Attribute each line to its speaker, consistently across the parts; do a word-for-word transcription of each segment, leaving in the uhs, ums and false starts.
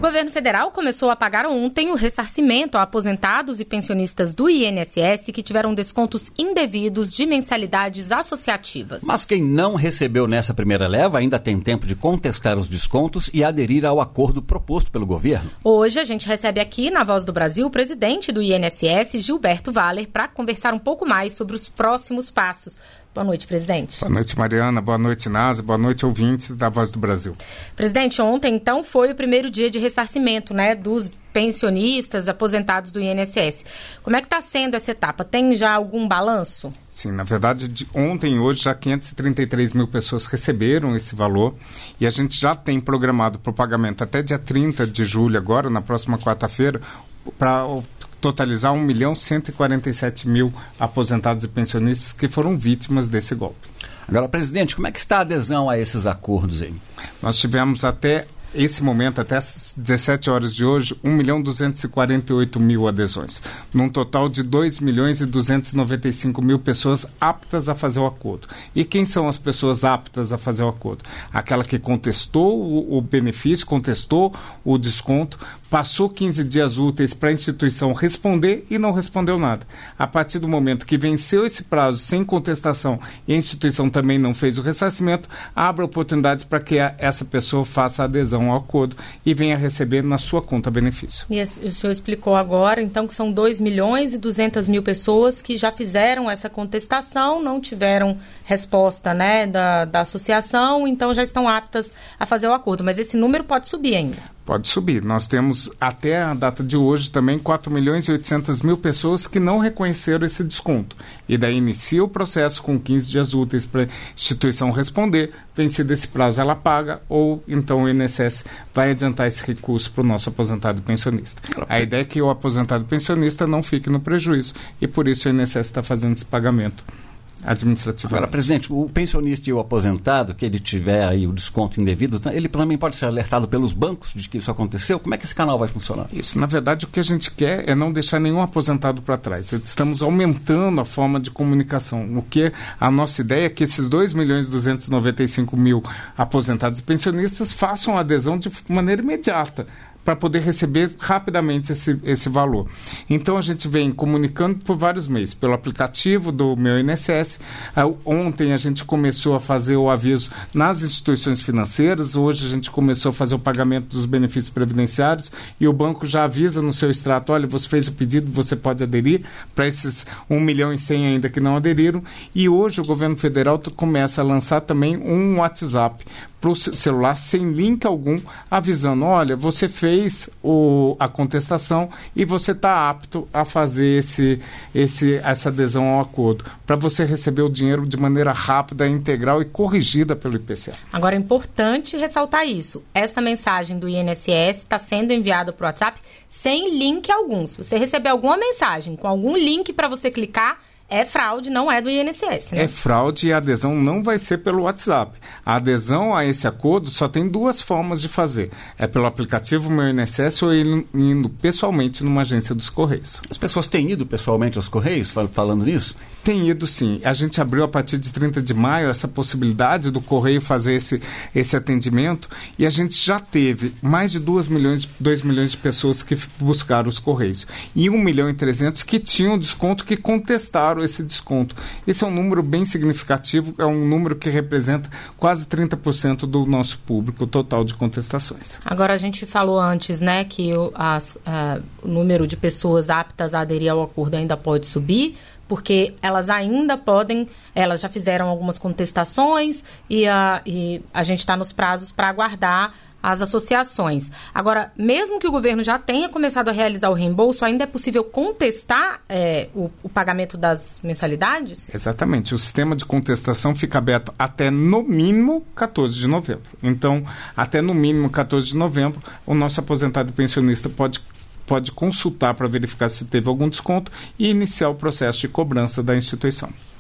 Speaker 1: governo federal começou a pagar ontem o ressarcimento a aposentados e pensionistas do I N S S que tiveram descontos indevidos de mensalidades associativas.
Speaker 2: Mas quem não recebeu nessa primeira leva ainda tem tempo de contestar os descontos e aderir ao acordo proposto pelo governo.
Speaker 1: Hoje a gente recebe aqui na Voz do Brasil o presidente do I N S S, Gilberto Valler, para conversar um pouco mais sobre os próximos passos. Boa noite, presidente.
Speaker 3: Boa noite, Mariana. Boa noite, Nasa. Boa noite, ouvintes da Voz do Brasil.
Speaker 1: Presidente, ontem, então, foi o primeiro dia de ressarcimento, né, dos pensionistas, aposentados do I N S S. Como é que está sendo essa etapa? Tem já algum balanço?
Speaker 3: Sim, na verdade, de ontem e hoje já quinhentas e trinta e três mil pessoas receberam esse valor e a gente já tem programado para o pagamento até dia trinta de julho agora, na próxima quarta-feira, para totalizar um milhão cento e quarenta e sete mil aposentados e pensionistas que foram vítimas desse golpe.
Speaker 2: Agora, presidente, como é que está a adesão a esses acordos aí?
Speaker 3: Nós tivemos até esse momento, até às dezessete horas de hoje, um milhão duzentos e quarenta e oito mil adesões, num total de dois milhões e duzentos e noventa e cinco mil pessoas aptas a fazer o acordo. E quem são as pessoas aptas a fazer o acordo? Aquela que contestou o, o benefício, contestou o desconto, passou quinze dias úteis para a instituição responder e não respondeu nada. A partir do momento que venceu esse prazo sem contestação e a instituição também não fez o ressarcimento, abre a oportunidade para que a, essa pessoa faça a adesão ao acordo e venha receber na sua conta benefício.
Speaker 1: E o senhor explicou agora, então, que são dois milhões e duzentas mil pessoas que já fizeram essa contestação, não tiveram resposta, né, da, da associação, então já estão aptas a fazer o acordo. Mas esse número pode subir ainda.
Speaker 3: Pode subir. Nós temos até a data de hoje também quatro milhões e oitocentas mil pessoas que não reconheceram esse desconto. E daí inicia o processo com quinze dias úteis para a instituição responder. Vencido esse prazo, ela paga ou então o I N S S vai adiantar esse recurso para o nosso aposentado e pensionista. A ideia é que o aposentado e pensionista não fique no prejuízo e por isso o I N S S está fazendo esse pagamento administrativo.
Speaker 2: Agora, presidente, o pensionista e o aposentado, que ele tiver aí o desconto indevido, ele também pode ser alertado pelos bancos de que isso aconteceu? Como é que esse canal vai funcionar?
Speaker 3: Isso, na verdade, o que a gente quer é não deixar nenhum aposentado para trás. Estamos aumentando a forma de comunicação. O que a nossa ideia é que esses dois milhões e duzentos e noventa e cinco mil aposentados e pensionistas façam a adesão de maneira imediata, para poder receber rapidamente esse, esse valor. Então, a gente vem comunicando por vários meios, pelo aplicativo do Meu I N S S. Uh, ontem a gente começou a fazer o aviso nas instituições financeiras, hoje a gente começou a fazer o pagamento dos benefícios previdenciários e o banco já avisa no seu extrato, olha, você fez o pedido, você pode aderir para esses um milhão e cem ainda que não aderiram. E hoje o governo federal t- começa a lançar também um WhatsApp para o celular sem link algum, avisando, olha, você fez o, a contestação e você está apto a fazer esse, esse, essa adesão ao acordo, para você receber o dinheiro de maneira rápida, integral e corrigida pelo I P C A.
Speaker 1: Agora, é importante ressaltar isso. Essa mensagem do I N S S está sendo enviada para o WhatsApp sem link algum. Se você receber alguma mensagem com algum link para você clicar, é fraude, não é do I N S S, né?
Speaker 3: É fraude e a adesão não vai ser pelo WhatsApp. A adesão a esse acordo só tem duas formas de fazer. É pelo aplicativo Meu I N S S ou indo pessoalmente numa agência dos Correios.
Speaker 2: As pessoas têm ido pessoalmente aos Correios falando nisso?
Speaker 3: Tem ido sim. A gente abriu a partir de trinta de maio essa possibilidade do Correio fazer esse, esse atendimento e a gente já teve mais de dois milhões, dois milhões de pessoas que buscaram os Correios e um milhão e trezentos que tinham desconto, que contestaram esse desconto. Esse é um número bem significativo, é um número que representa quase trinta por cento do nosso público total de contestações.
Speaker 1: Agora, a gente falou antes, né, que o, as, uh, o número de pessoas aptas a aderir ao acordo ainda pode subir, porque elas ainda podem, elas já fizeram algumas contestações e a, e a gente está nos prazos para aguardar as associações. Agora, mesmo que o governo já tenha começado a realizar o reembolso, ainda é possível contestar é, o, o pagamento das mensalidades?
Speaker 3: Exatamente. O sistema de contestação fica aberto até no mínimo quatorze de novembro. Então, até no mínimo quatorze de novembro, o nosso aposentado e pensionista pode pode consultar para verificar se teve algum desconto e iniciar o processo de cobrança da instituição.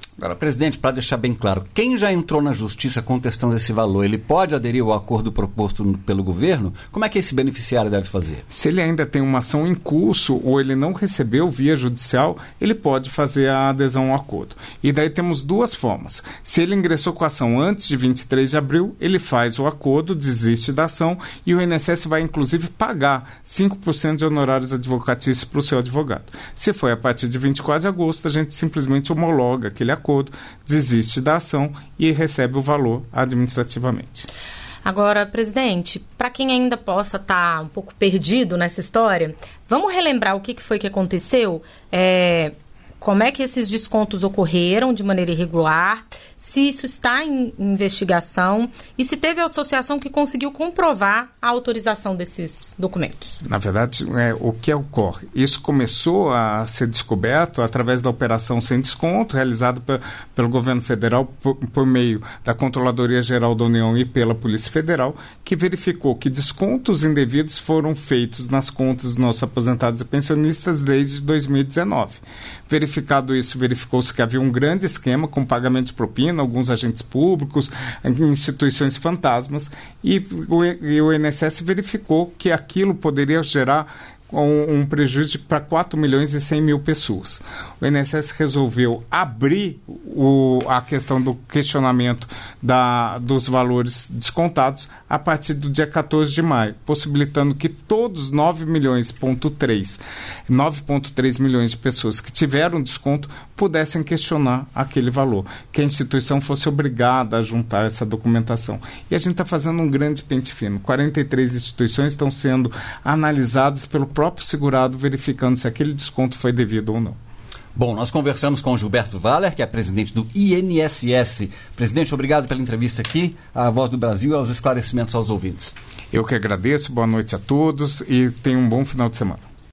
Speaker 2: Agora, presidente, para deixar bem claro, quem já entrou na justiça contestando esse valor, ele pode aderir ao acordo proposto pelo governo? Como é que esse beneficiário deve fazer?
Speaker 3: Se ele ainda tem uma ação em curso ou ele não recebeu via judicial, ele pode fazer a adesão ao acordo. E daí temos duas formas. Se ele ingressou com a ação antes de vinte e três de abril, ele faz o acordo, desiste da ação e o I N S S vai inclusive pagar cinco por cento de honorários advocatícios para o seu advogado. Se foi a partir de vinte e quatro de agosto, a gente simplesmente homologa aquele acordo, desiste da ação e recebe o valor administrativamente.
Speaker 1: Agora, presidente, para quem ainda possa estar tá um pouco perdido nessa história, vamos relembrar o que, que foi que aconteceu? É, como é que esses descontos ocorreram de maneira irregular, se isso está em investigação e se teve a associação que conseguiu comprovar a autorização desses documentos.
Speaker 3: Na verdade, é, o que ocorre? Isso começou a ser descoberto através da operação sem desconto, realizada pe- pelo governo federal por, por meio da Controladoria Geral da União e pela Polícia Federal, que verificou que descontos indevidos foram feitos nas contas dos nossos aposentados e pensionistas desde dois mil e dezenove. Verificado isso, verificou-se que havia um grande esquema com pagamento de propina, alguns agentes públicos, instituições fantasmas, e o, e o I N S S verificou que aquilo poderia gerar um, um prejuízo para quatro milhões e cem mil pessoas. O I N S S resolveu abrir o, a questão do questionamento da, dos valores descontados a partir do dia quatorze de maio, possibilitando que todos nove milhões ponto três, nove vírgula três milhões de pessoas que tiveram desconto pudessem questionar aquele valor, que a instituição fosse obrigada a juntar essa documentação. E a gente está fazendo um grande pente fino. quarenta e três instituições estão sendo analisadas pelo próprio segurado, verificando se aquele desconto foi devido ou não.
Speaker 2: Bom, nós conversamos com o Gilberto Valler, que é presidente do I N S S. Presidente, obrigado pela entrevista aqui, à Voz do Brasil e aos esclarecimentos aos ouvintes.
Speaker 3: Eu que agradeço, boa noite a todos e tenham um bom final de semana.